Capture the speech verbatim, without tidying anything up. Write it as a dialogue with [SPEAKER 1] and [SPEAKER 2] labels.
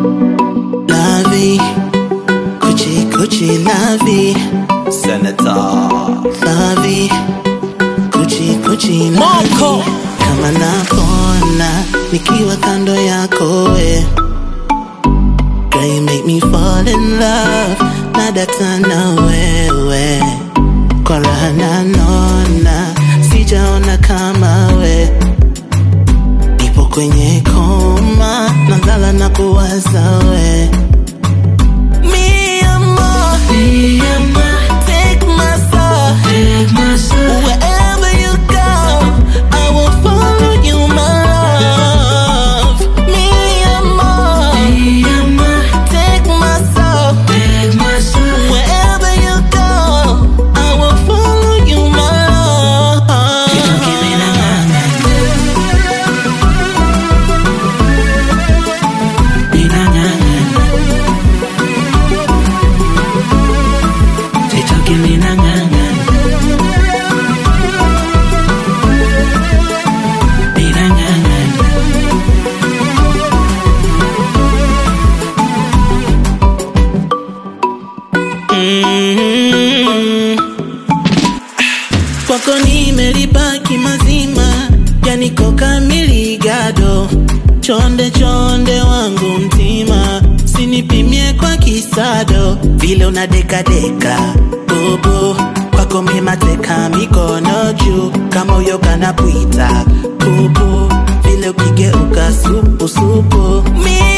[SPEAKER 1] Lovey, Gucci, Gucci, lovey.
[SPEAKER 2] Senator
[SPEAKER 1] Lovey, Gucci, Gucci, lovey. Kama napona nikiwa kando yako we, girl you make me fall in love. Na data na wewe, kwa raha na nona, sijaona kama we. Nipo kwenye koma, nalala na kuwaza we. Me amor, me amor, take my soul, take my soul. Wherever you go, I will follow you, my love. Me amor, me amor, take my soul, take my soul. Wherever you go, I will follow you, my love. You don't give me the nana, me na nana. They don't give me the nana, me na nana. Mm-hmm. Kwako nimelibaki mazima, ya niko kamili gado. Chonde chonde wangu mtima, sinipimie kwa kisado. Vile unadeka deka, bobo, kwako mimateka mikono juu. Kama uyoga na puita, pupu, vile ukigeuka supu supu. Mi